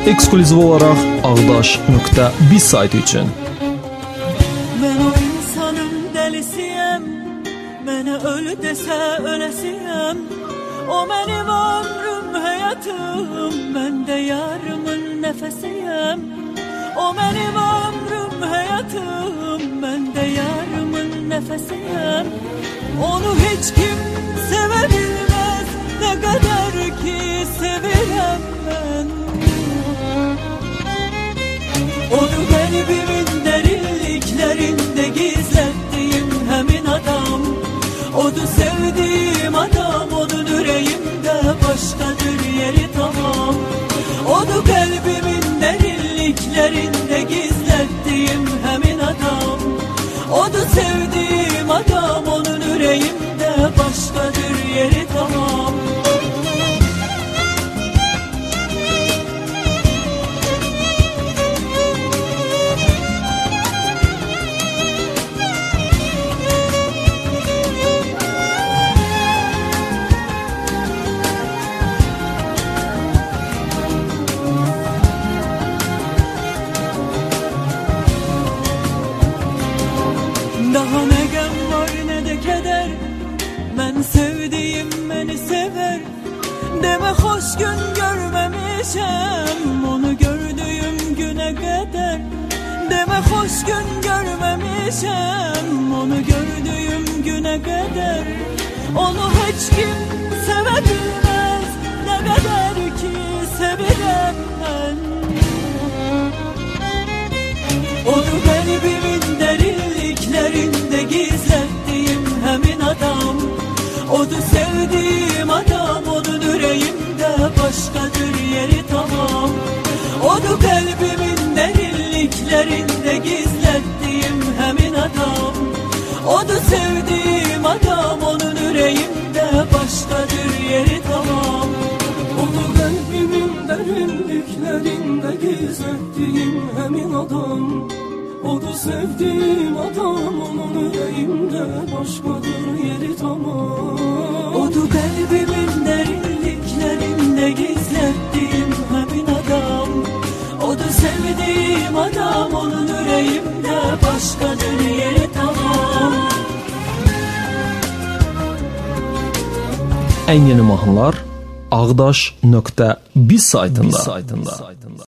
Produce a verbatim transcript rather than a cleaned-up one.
Eksklüziv olarak Ağdaş nokta biz saytı için. Ben o insanın delisiyim, beni ölü dese ölesiyim. O benim ömrüm, hayatım, ben de yarımın nefesiyim. O benim ömrüm, hayatım, ben de yarımın nefesiyim. Onu hiç kim sevebilmez, ne kadar ki sevirem ben. Onu kalbimin derinliklerinde gizlettiğim hemin adam. Odu sevdiğim adam, odun yüreğimde başkadır yeri tamam. Odu kalbimin derinliklerinde gizlettiğim hemin adam. Odu sevdiğim adam, onun yüreğimde başkadır yeri tamam. Daha ne gem var ne de keder, ben sevdiğim beni sever. Deme hoş gün görmemişim, onu gördüğüm güne kadar. Deme hoş gün görmemişim, onu gördüğüm güne kadar. Onu hiç kim sevebilmez, ne kadar ki sevirem ben. Onu kalbimin derinliklerinde gizlettiğim hemin adam. Odu sevdiğim adam, odun yüreğimde başkadır yeri tamam. Odu kalbimin derinliklerinde gizlettiğim hemin adam. Odu sevdiğim adam, onun yüreğimde başkadır yeri tamam. Odu kalbimin derinliklerinde gizlettiğim hemin adam. Odu sevdiğim adam, onun yüreğimde başkadır yeri tamam. Odu kalbimin derinliklerinde gizlettiğim hemin adam. Odu sevdiğim adam, onun yüreğimde başkadır yeri tamam. En yeni mahnılar Ağdaş nokta biz saytında.